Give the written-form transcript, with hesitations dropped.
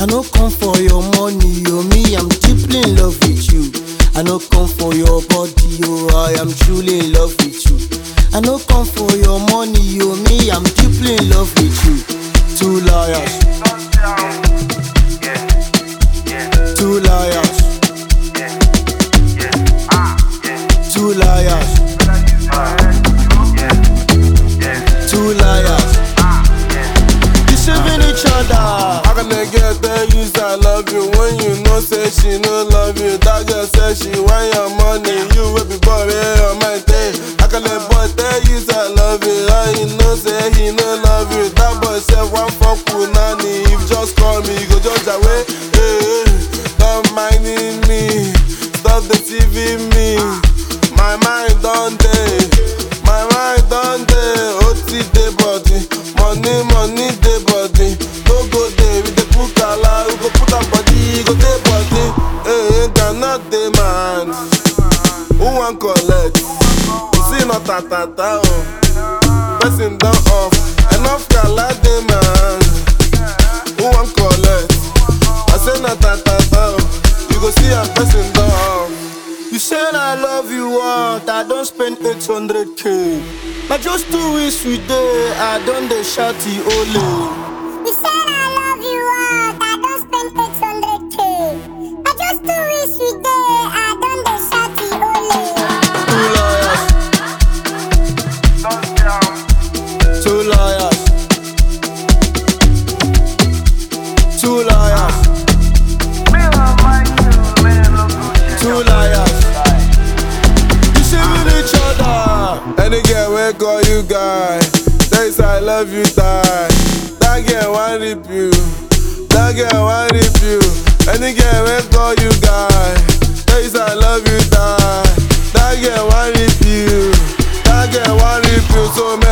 no come for your money, oh me, I'm deeply in love with you. I no come for your body, oh I am truly in love with you. I no come for your money, oh me, I'm deeply in love with you. Two liars, two liars, two liars, two liars, deceiving each other. How can I get there? You say I love you when you know say she no love you. That girl say she want your money, you will be boy on my day. How can I boy tell you say I love you? How you know say he no love you? That boy say one fuck with nanny. If just call me, you go just away. Hey, don't minding me, stop deceiving me. My mind don't day, my mind don't day. OT day body, money day body. No go there with the put kala, we go put a body, go day body. Hey, cannot demand. Who want collect? You see no ta ta ta oh. Person done off, enough kala demand. Who want collect? I say no ta ta ta oh. You go see a person done off. You said I love you what? I don't spend 800k. But just 2 weeks we day, I don't dey shout the ole. You said I love you what? I don't spend 800k. But just 2 weeks we day, I don't dey shout the ole. Two liars, two liars, two liars, deceiving each other. Any girl wey call you guy, say say I love you die. That girl want rip you, that girl want rip you. Any girl wey call you guy, say say I love you die. That girl want rip you, that girl want rip you. So